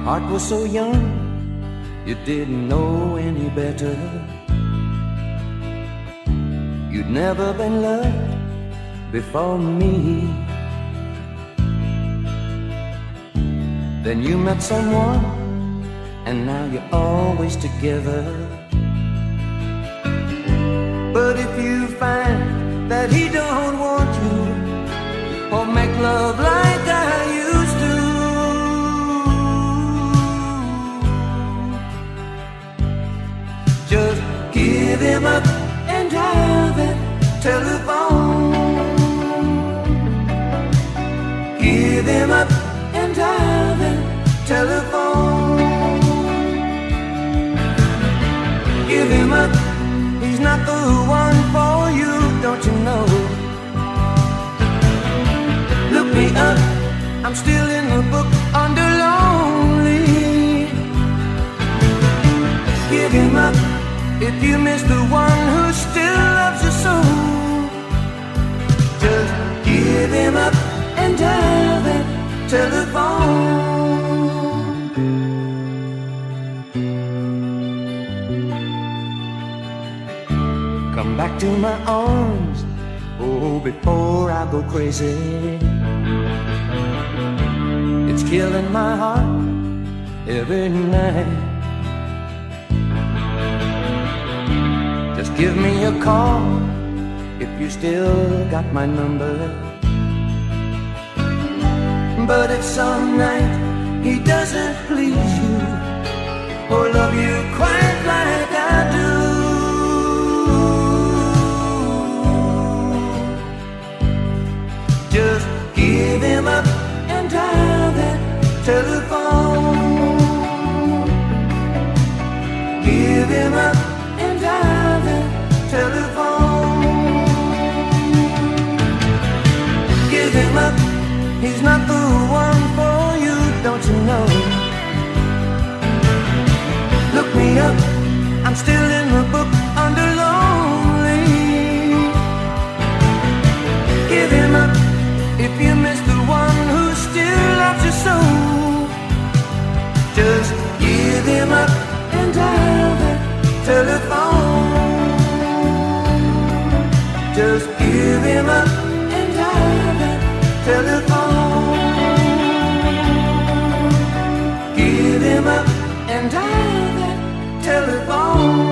heart was so young, you didn't know any better. You'd never been loved before me. Then you met someone, and now you're always together. But if you find that he don't want you, or make love like I used to, just give him up and dial that telephone. Give him up and dial that telephone. Give him up, he's not the one for you, don't you know? Look me up, I'm still in the book under lonely. Give him up if you miss the one who still loves you so. Just give him up and dial that telephone. Come back to my arms, oh, before I go crazy. It's killing my heart every night. Just give me a call if you still got my number. But if some night he doesn't please you or love you quite like I do, just give him up and dial that telephone. Give him up and dial that telephone. Give him up, he's not the one for you, don't you know? Look me up, I'm still in the book under lonely. Give him up if you miss the one who still loves you so. Just give him up and dial that telephone. Just give him up and dial that telephone. Give him up and dial that telephone.